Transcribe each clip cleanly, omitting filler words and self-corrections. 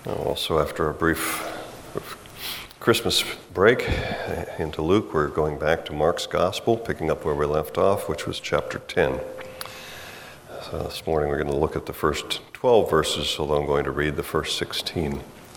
Also, after a brief Christmas break into Luke, we're going back to Mark's Gospel, picking up where we left off, which was chapter 10. So this morning we're going to look at the first 12 verses, although I'm going to read the first 16.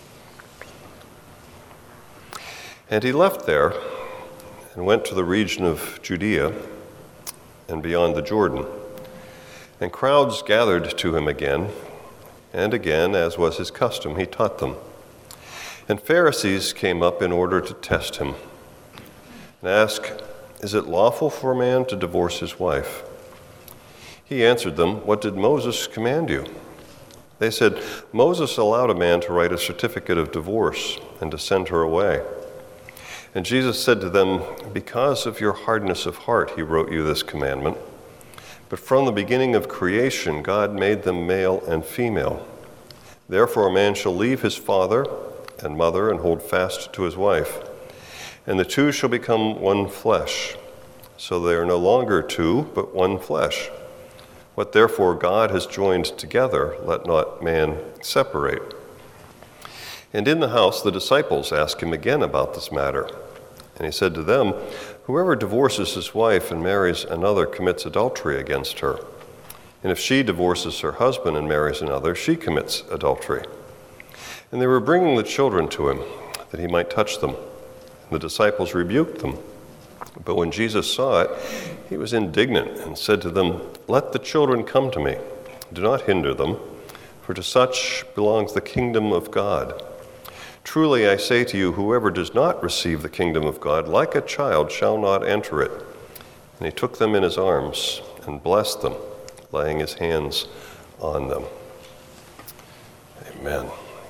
And he left there and went to the region of Judea and beyond the Jordan. And crowds gathered to him again, and again, as was his custom, he taught them. And Pharisees came up in order to test him and ask, "Is it lawful for a man to divorce his wife?" He answered them, "What did Moses command you?" They said, "Moses allowed a man to write a certificate of divorce and to send her away." And Jesus said to them, "Because of your hardness of heart, he wrote you this commandment. But from the beginning of creation, God made them male and female. Therefore a man shall leave his father and mother and hold fast to his wife, and the two shall become one flesh. So they are no longer two, but one flesh. What therefore God has joined together, let not man separate." And in the house the disciples asked him again about this matter. And he said to them, "Whoever divorces his wife and marries another commits adultery against her. And if she divorces her husband and marries another, she commits adultery." And they were bringing the children to him, that he might touch them. And the disciples rebuked them. But when Jesus saw it, he was indignant and said to them, "Let the children come to me. Do not hinder them, for to such belongs the kingdom of God. Truly I say to you, whoever does not receive the kingdom of God like a child shall not enter it." And he took them in his arms and blessed them, laying his hands on them. Amen.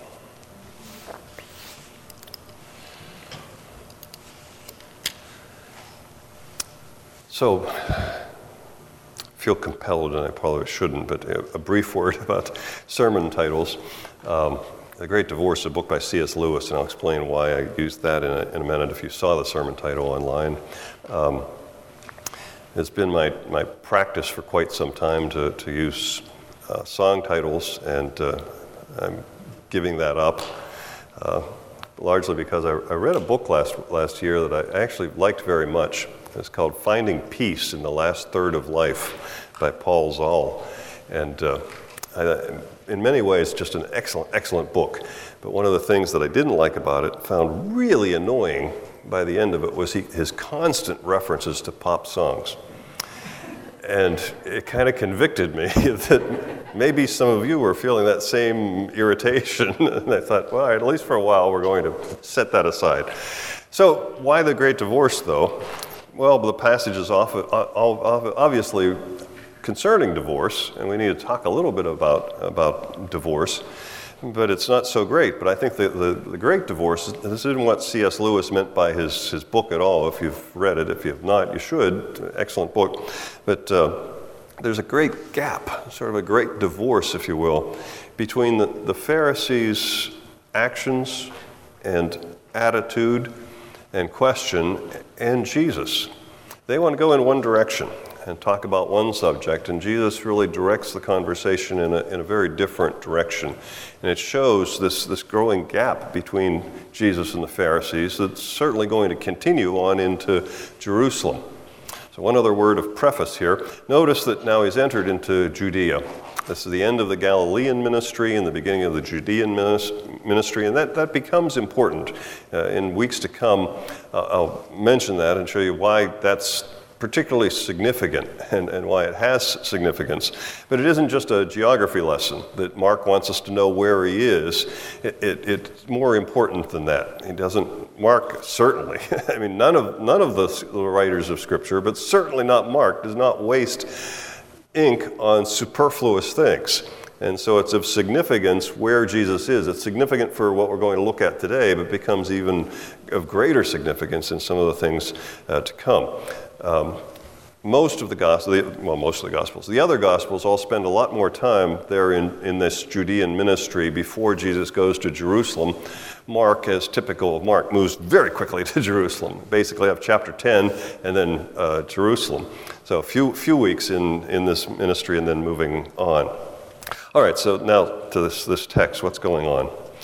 So, I feel compelled, and I probably shouldn't, but a brief word about sermon titles. The Great Divorce, a book by C.S. Lewis, and I'll explain why I used that in a minute if you saw the sermon title online. It's been my practice for quite some time to use song titles, and I'm giving that up, largely because I read a book last year that I actually liked very much. It's called Finding Peace in the Last Third of Life by Paul Zoll. And in many ways, just an excellent book. But one of the things that I didn't like about it, found really annoying by the end of it, was his constant references to pop songs. And it kind of convicted me that maybe some of you were feeling that same irritation. And I thought, well, at least for a while, we're going to set that aside. So why the Great Divorce, though? Well, the passage is obviously concerning divorce, and we need to talk a little bit about divorce, but it's not so great. But I think the Great Divorce, this isn't what C.S. Lewis meant by his book at all. If you've read it, if you have not, you should. Excellent book. But there's a great gap, sort of a great divorce, if you will, between the Pharisees' actions and attitude and question and Jesus. They want to go in one direction and talk about one subject, and Jesus really directs the conversation in a very different direction. And it shows this growing gap between Jesus and the Pharisees that's certainly going to continue on into Jerusalem. So one other word of preface here. Notice that now he's entered into Judea. This is the end of the Galilean ministry and the beginning of the Judean ministry, and that becomes important. In weeks to come, I'll mention that and show you why that's particularly significant and why it has significance. But it isn't just a geography lesson that Mark wants us to know where he is. It's more important than that. He doesn't, Mark certainly, I mean, none of the writers of Scripture, but certainly not Mark, does not waste ink on superfluous things. And so it's of significance where Jesus is. It's significant for what we're going to look at today, but becomes even of greater significance in some of the things to come. Most of the Gospels. The other Gospels all spend a lot more time there in this Judean ministry before Jesus goes to Jerusalem. Mark, as typical of Mark, moves very quickly to Jerusalem. Basically have chapter 10 and then Jerusalem. So a few weeks in this ministry and then moving on. All right, so now to this text, what's going on?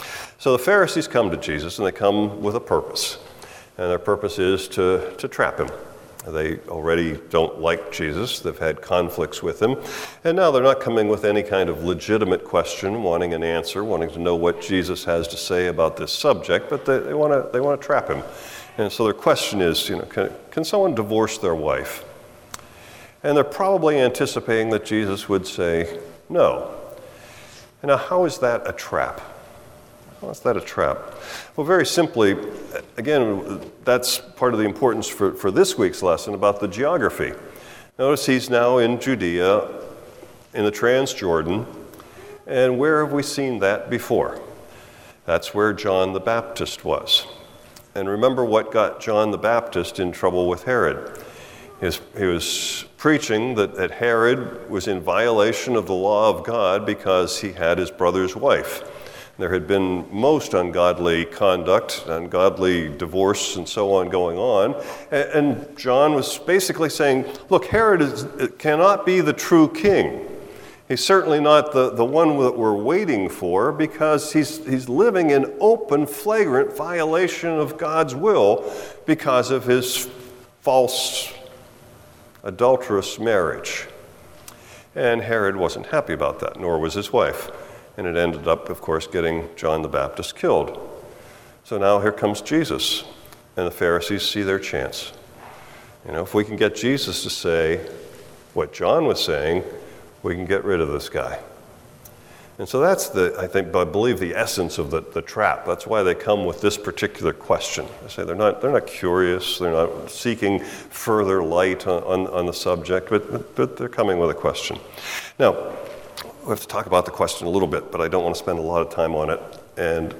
So the Pharisees come to Jesus, and they come with a purpose. And their purpose is to trap him. They already don't like Jesus. They've had conflicts with him. And now they're not coming with any kind of legitimate question, wanting an answer, wanting to know what Jesus has to say about this subject, but they want to trap him. And so their question is, can someone divorce their wife? And they're probably anticipating that Jesus would say no. And now, how is that a trap? How is that a trap? Well, very simply, again, that's part of the importance for this week's lesson about the geography. Notice he's now in Judea, in the Transjordan, and where have we seen that before? That's where John the Baptist was. And remember what got John the Baptist in trouble with Herod. He was preaching that Herod was in violation of the law of God because he had his brother's wife. There had been most ungodly conduct, ungodly divorce, and so on going on. And John was basically saying, look, Herod cannot be the true king. He's certainly not the one that we're waiting for, because he's living in open, flagrant violation of God's will because of his false, adulterous marriage. And Herod wasn't happy about that, nor was his wife. And it ended up, of course, getting John the Baptist killed. So now here comes Jesus, and the Pharisees see their chance. If we can get Jesus to say what John was saying, we can get rid of this guy. And so that's I believe the essence of the trap. That's why they come with this particular question. They say they're not curious, they're not seeking further light on the subject, but they're coming with a question. Now, we have to talk about the question a little bit, but I don't want to spend a lot of time on it, and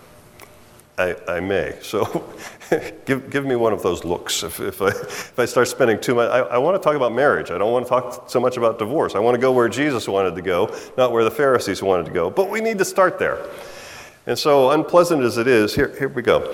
I may. So give me one of those looks. If I start spending too much, I want to talk about marriage. I don't want to talk so much about divorce. I want to go where Jesus wanted to go, not where the Pharisees wanted to go. But we need to start there. And so unpleasant as it is, here we go.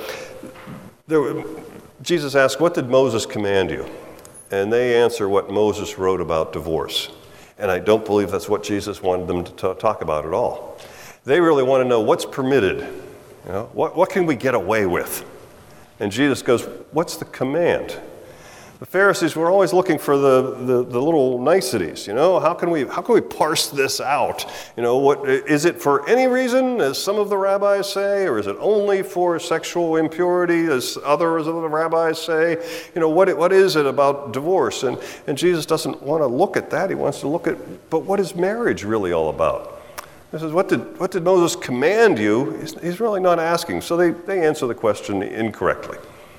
Jesus asked, what did Moses command you? And they answer what Moses wrote about divorce. And I don't believe that's what Jesus wanted them to talk about at all. They really want to know what's permitted. What can we get away with? And Jesus goes, what's the command? The Pharisees were always looking for the little niceties. How can we parse this out? What is it for any reason, as some of the rabbis say, or is it only for sexual impurity, as others of the rabbis say? What is it about divorce? And Jesus doesn't want to look at that. He wants to look at, but what is marriage really all about? He says, what did Moses command you? He's really not asking. So they answer the question incorrectly.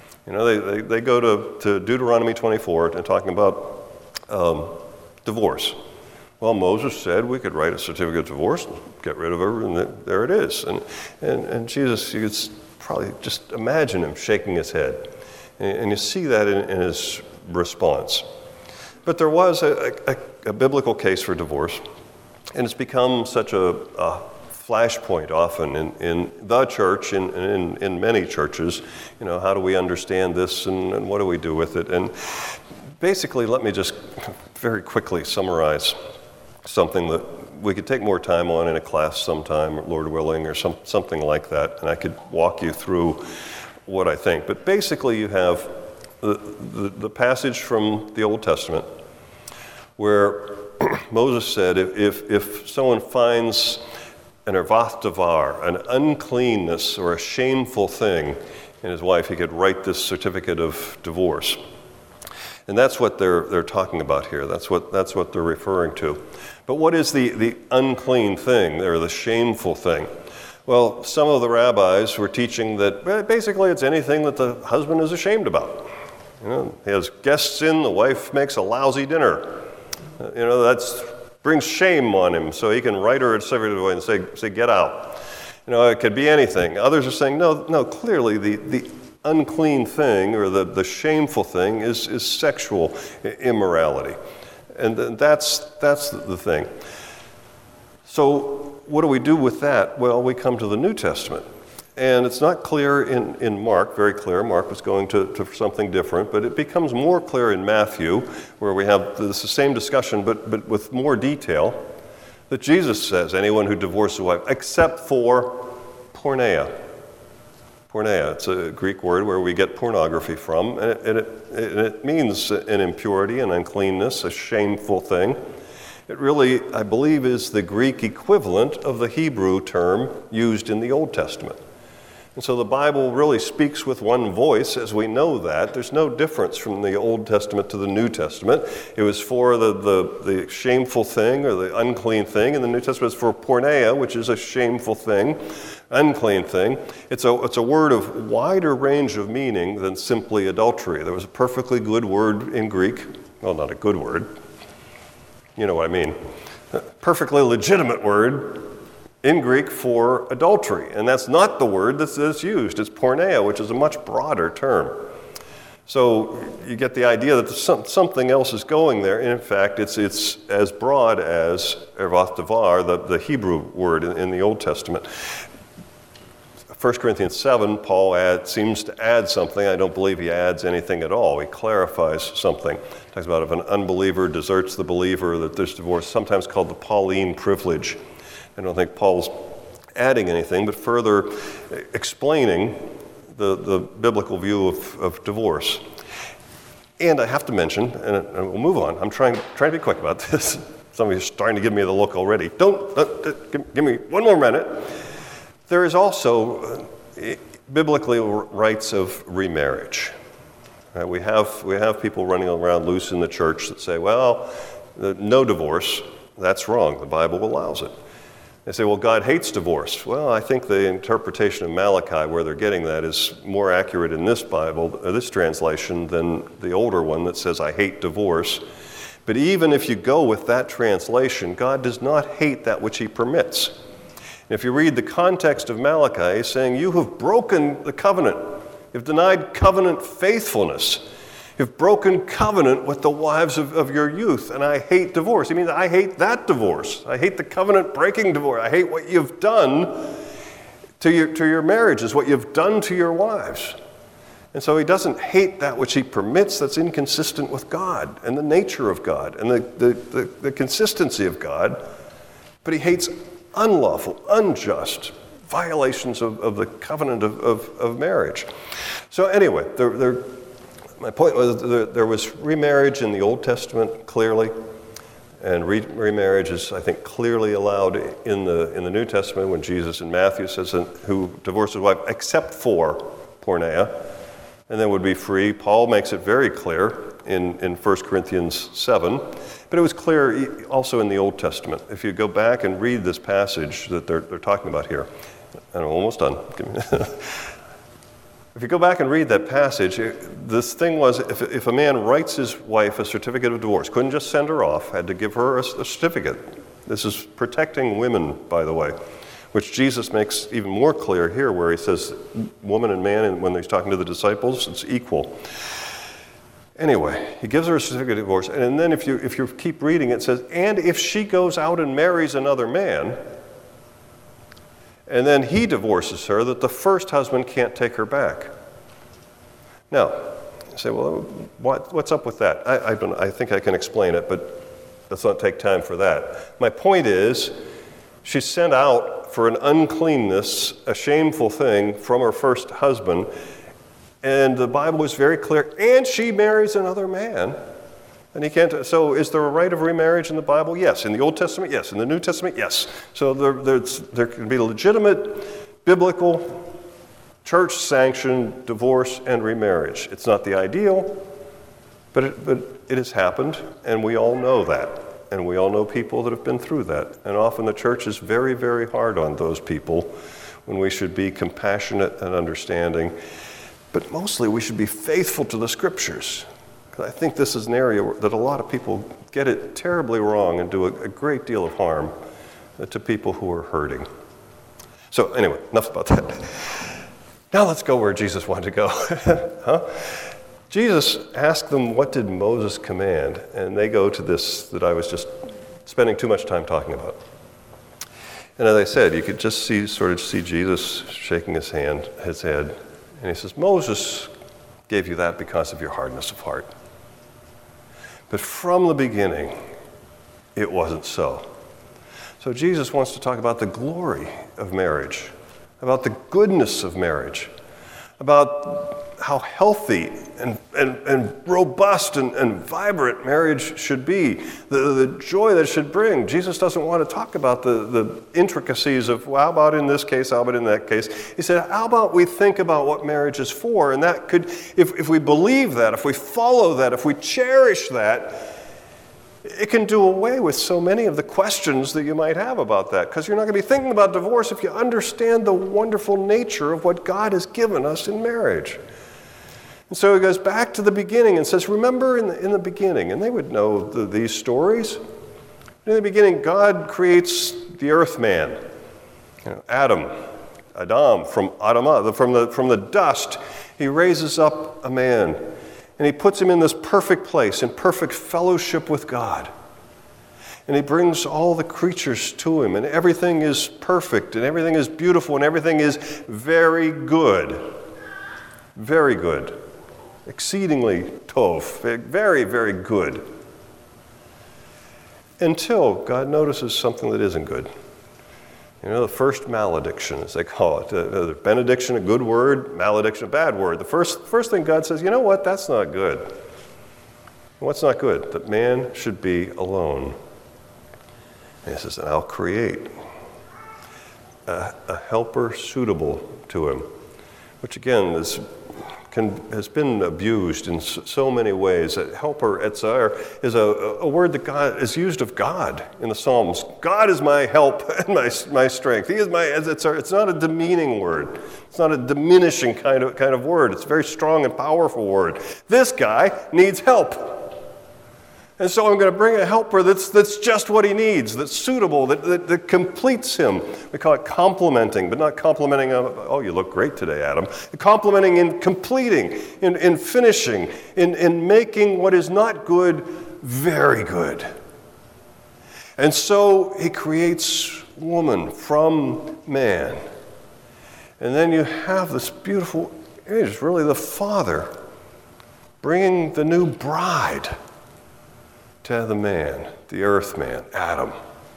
They go to Deuteronomy 24 and talking about divorce. Well, Moses said we could write a certificate of divorce and get rid of her, and there it is. And Jesus, you could probably just imagine him shaking his head. And you see that in his response. But there was a biblical case for divorce, and it's become such a flashpoint often in the church, in many churches. How do we understand this, and what do we do with it? And basically, let me just very quickly summarize something that we could take more time on in a class sometime, Lord willing, or something like that, and I could walk you through what I think. But basically, you have the passage from the Old Testament where Moses said, if someone finds an ervath davar, an uncleanness or a shameful thing in his wife, he could write this certificate of divorce. And that's what they're talking about here. That's what they're referring to. But what is the unclean thing, or the shameful thing? Well, some of the rabbis were teaching that basically it's anything that the husband is ashamed about. He has guests in, the wife makes a lousy dinner. That brings shame on him, so he can write her a certificate and say get out. It could be anything. Others are saying, no, clearly the unclean thing, or the shameful thing, is sexual immorality. And that's the thing. So what do we do with that? Well, we come to the New Testament. And it's not clear in Mark, very clear. Mark was going to something different, but it becomes more clear in Matthew, where we have the same discussion, but with more detail, that Jesus says anyone who divorces a wife, except for porneia. Porneia, it's a Greek word where we get pornography from, and it means an impurity, an uncleanness, a shameful thing. It really, I believe, is the Greek equivalent of the Hebrew term used in the Old Testament. And so the Bible really speaks with one voice, as we know that. There's no difference from the Old Testament to the New Testament. It was for the shameful thing or the unclean thing. In the New Testament, it's for porneia, which is a shameful thing, unclean thing. It's a word of wider range of meaning than simply adultery. There was a perfectly good word in Greek. Well, not a good word. You know what I mean. A perfectly legitimate word in Greek for adultery. And that's not the word that's used. It's porneia, which is a much broader term. So you get the idea that something else is going there. And in fact, it's as broad as ervath devar, the Hebrew word in the Old Testament. 1 Corinthians 7, Paul seems to add something. I don't believe he adds anything at all. He clarifies something. He talks about if an unbeliever deserts the believer, that there's divorce, sometimes called the Pauline privilege. I don't think Paul's adding anything, but further explaining the biblical view of divorce. And I have to mention, and we'll move on, I'm trying to be quick about this. Some of you are starting to give me the look already. Don't give me one more minute. There is also biblically rights of remarriage. We have people running around loose in the church that say, well, no divorce. That's wrong. The Bible allows it. They say, well, God hates divorce. Well, I think the interpretation of Malachi, where they're getting that, is more accurate in this Bible, this translation, than the older one that says, I hate divorce. But even if you go with that translation, God does not hate that which he permits. And if you read the context of Malachi, he's saying, you have broken the covenant. You've denied covenant faithfulness. You've broken covenant with the wives of your youth, and I hate divorce. He means I hate that divorce. I hate the covenant-breaking divorce. I hate what you've done to your marriages, what you've done to your wives. And so he doesn't hate that which he permits that's inconsistent with God and the nature of God and the consistency of God, but he hates unlawful, unjust violations of the covenant of marriage. So anyway, my point was there was remarriage in the Old Testament clearly, and remarriage is, I think, clearly allowed in the New Testament when Jesus in Matthew says who divorced his wife except for porneia, and then would be free. Paul makes it very clear in 1 Corinthians 7, but it was clear also in the Old Testament. If you go back and read this passage that they're talking about here, and I'm almost done. If you go back and read that passage, this thing was if a man writes his wife a certificate of divorce, couldn't just send her off, had to give her a certificate. This is protecting women, by the way, which Jesus makes even more clear here where he says woman and man, and when he's talking to the disciples, it's equal. Anyway, he gives her a certificate of divorce, and then if you keep reading, it says, and if she goes out and marries another man, and then he divorces her, that the first husband can't take her back. Now, you say, well, what's up with that? I think I can explain it, but let's not take time for that. My point is, she's sent out for an uncleanness, a shameful thing from her first husband, and the Bible is very clear, and she marries another man. And he can't. So is there a right of remarriage in the Bible? Yes. In the Old Testament? Yes. In the New Testament? Yes. So there can be legitimate, biblical, church-sanctioned divorce and remarriage. It's not the ideal, but it has happened, and we all know that. And we all know people that have been through that. And often the church is very, very hard on those people when we should be compassionate and understanding. But mostly we should be faithful to the Scriptures. I think this is an area that a lot of people get it terribly wrong and do a great deal of harm to people who are hurting. So anyway, enough about that. Now let's go where Jesus wanted to go. Jesus asked them, what did Moses command? And they go to this that I was just spending too much time talking about. And as I said, you could just sort of see Jesus shaking his head. And he says, Moses gave you that because of your hardness of heart. But from the beginning, it wasn't so. So Jesus wants to talk about the glory of marriage. about the goodness of marriage, about how healthy and robust and vibrant marriage should be, the joy that it should bring. Jesus doesn't want to talk about the intricacies of, well, how about in this case, how about in that case? He said, how about we think about what marriage is for? And that could, if we believe that, if we follow that, if we cherish that, it can do away with so many of the questions that you might have about that, because you're not going to be thinking about divorce if you understand the wonderful nature of what God has given us in marriage. And so he goes back to the beginning and says, remember in the beginning, and they would know these stories. In the beginning, God creates the earth man, Adam from Adamah, from the dust. He raises up a man, and he puts him in this perfect place, in perfect fellowship with God. And he brings all the creatures to him, and everything is perfect, and everything is beautiful, and everything is very good. Very good. Exceedingly tov. Very, very good. Until God notices something that isn't good. The first malediction, as they call it. The benediction, a good word, malediction, a bad word. The first thing God says, you know what, that's not good. What's not good? That man should be alone. And he says, and I'll create a helper suitable to him. Which again has been abused in so many ways. A helper, etzar, is a word that God is used of God in the Psalms. God is my help and my strength. He is my etzar. It's not a demeaning word. It's not a diminishing kind of word. It's a very strong and powerful word. This guy needs help. And so I'm going to bring a helper that's just what he needs, that's suitable, that completes him. We call it complimenting, but not complimenting, oh, you look great today, Adam. Complimenting in completing, in finishing, in making what is not good very good. And so he creates woman from man. And then you have this beautiful image, really the Father bringing the new bride to the man, the earth man, Adam.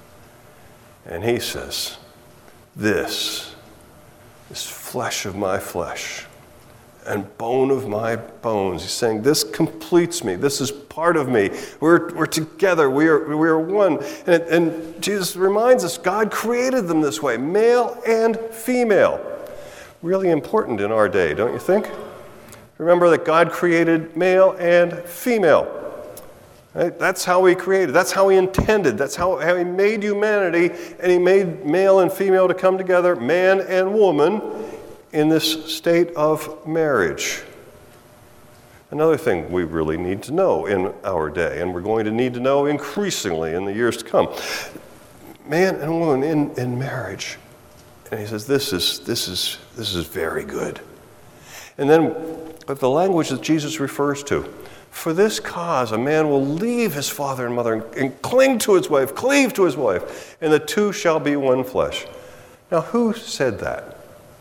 And he says, this is flesh of my flesh and bone of my bones. He's saying, this completes me. This is part of me. We're together. We are one. And Jesus reminds us, God created them this way, male and female. Really important in our day, don't you think? Remember that God created male and female. Right? That's how he created. That's how he intended. That's how he made humanity, and he made male and female to come together, man and woman, in this state of marriage. Another thing we really need to know in our day, and we're going to need to know increasingly in the years to come. Man and woman in marriage. And he says, this is very good. And then the language that Jesus refers to, for this cause, a man will leave his father and mother and cling to his wife, cleave to his wife, and the two shall be one flesh. Now, who said that?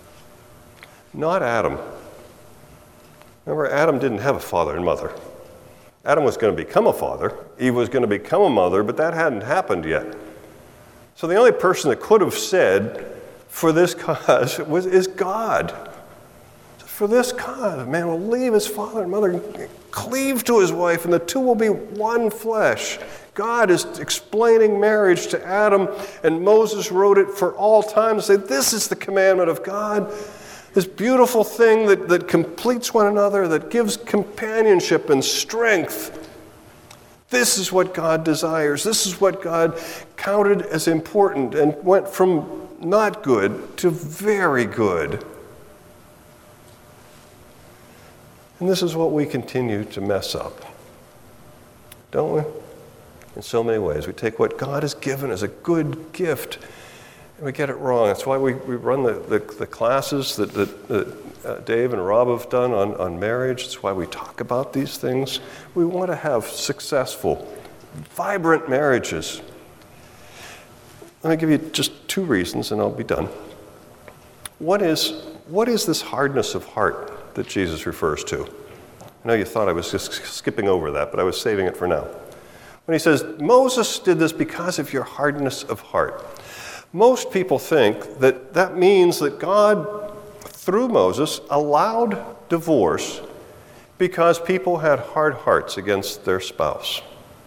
Not Adam. Remember, Adam didn't have a father and mother. Adam was going to become a father. Eve was going to become a mother, but that hadn't happened yet. So the only person that could have said, for this cause, is God. For this cause, a man will leave his father and mother and cleave to his wife, and the two will be one flesh. God is explaining marriage to Adam, and Moses wrote it for all time to say, this is the commandment of God. This beautiful thing that completes one another, that gives companionship and strength. This is what God desires. This is what God counted as important and went from not good to very good. And this is what we continue to mess up, don't we? In so many ways. We take what God has given as a good gift and we get it wrong. That's why we run the classes that Dave and Rob have done on marriage. That's why we talk about these things. We want to have successful, vibrant marriages. Let me give you just two reasons and I'll be done. What is this hardness of heart that Jesus refers to? I know you thought I was just skipping over that, but I was saving it for now. When he says, Moses did this because of your hardness of heart. Most people think that that means that God, through Moses, allowed divorce because people had hard hearts against their spouse.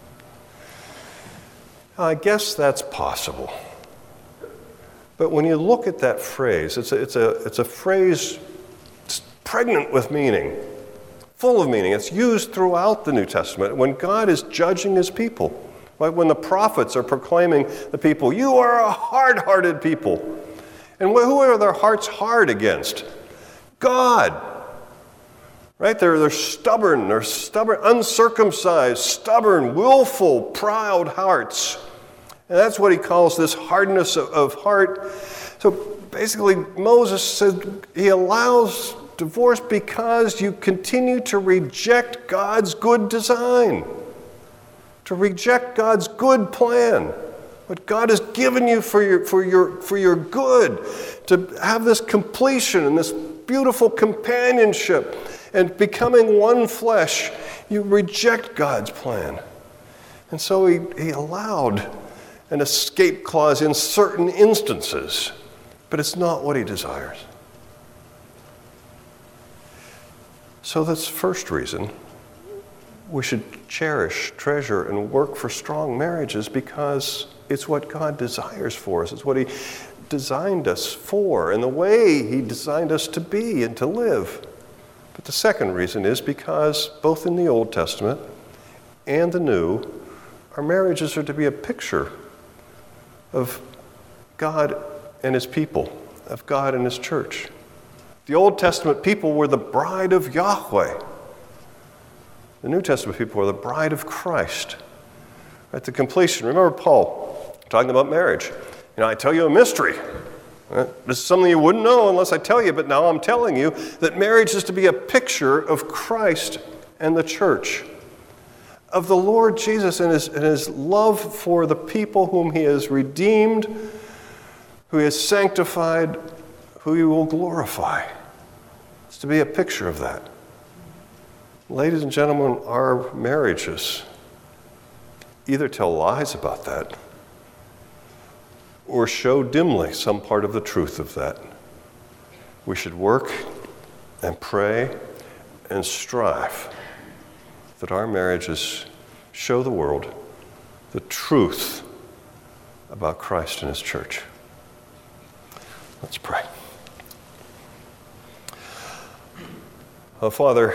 I guess that's possible. But when you look at that phrase, it's a phrase pregnant with meaning, full of meaning. It's used throughout the New Testament when God is judging his people. Like when the prophets are proclaiming the people, you are a hard-hearted people. And who are their hearts hard against? God. Right? They're stubborn, uncircumcised, stubborn, willful, proud hearts. And that's what he calls this hardness of heart. So basically, Moses said he allows divorce because you continue to reject God's good design, to reject God's good plan, what God has given you for your good, to have this completion and this beautiful companionship and becoming one flesh. You reject God's plan. And so he allowed an escape clause in certain instances, but it's not what he desires. So that's the first reason we should cherish, treasure, and work for strong marriages, because it's what God desires for us. It's what he designed us for and the way he designed us to be and to live. But the second reason is because both in the Old Testament and the New, our marriages are to be a picture of God and his people, of God and his church. The Old Testament people were the bride of Yahweh. The New Testament people are the bride of Christ. At the completion, remember Paul talking about marriage. I tell you a mystery. This is something you wouldn't know unless I tell you, but now I'm telling you that marriage is to be a picture of Christ and the church, of the Lord Jesus and his love for the people whom he has redeemed, who he has sanctified, who he will glorify. It's to be a picture of that. Ladies and gentlemen, our marriages either tell lies about that or show dimly some part of the truth of that. We should work and pray and strive that our marriages show the world the truth about Christ and his church. Let's pray. Oh, Father,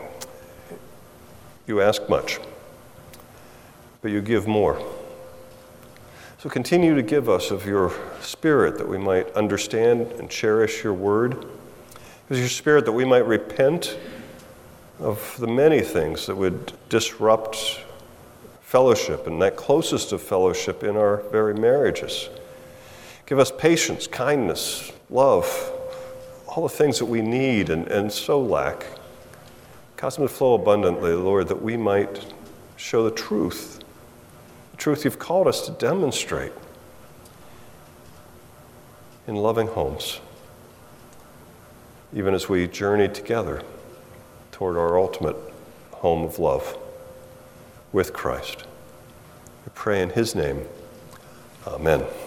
you ask much, but you give more. So continue to give us of your Spirit that we might understand and cherish your word. Give us your Spirit that we might repent of the many things that would disrupt fellowship and that closest of fellowship in our very marriages. Give us patience, kindness, love, all the things that we need and so lack. Cause them to flow abundantly, Lord, that we might show the truth you've called us to demonstrate in loving homes, even as we journey together toward our ultimate home of love with Christ. We pray in his name. Amen.